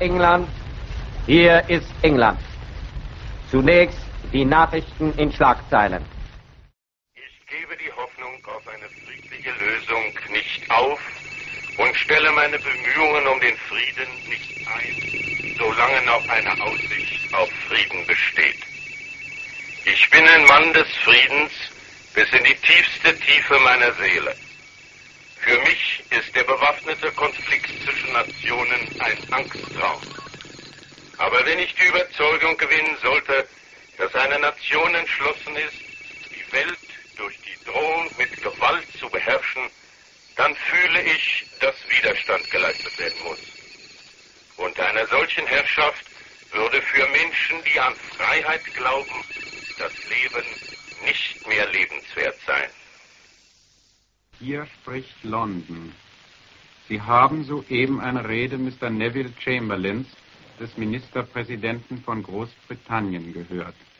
England, hier ist England. Zunächst die Nachrichten in Schlagzeilen. Ich gebe die Hoffnung auf eine friedliche Lösung nicht auf und stelle meine Bemühungen um den Frieden nicht ein, solange noch eine Aussicht auf Frieden besteht. Ich bin ein Mann des Friedens bis in die tiefste Tiefe meiner Seele. Für mich ist der bewaffnete Konflikt zwischen Nationen ein Angsttraum. Aber wenn ich die Überzeugung gewinnen sollte, dass eine Nation entschlossen ist, die Welt durch die Drohung mit Gewalt zu beherrschen, dann fühle ich, dass Widerstand geleistet werden muss. Unter einer solchen Herrschaft würde für Menschen, die an Freiheit glauben, das Leben nicht mehr lebenswert sein. Hier spricht London. Sie haben soeben eine Rede Mr. Neville Chamberlains, des Ministerpräsidenten von Großbritannien, gehört.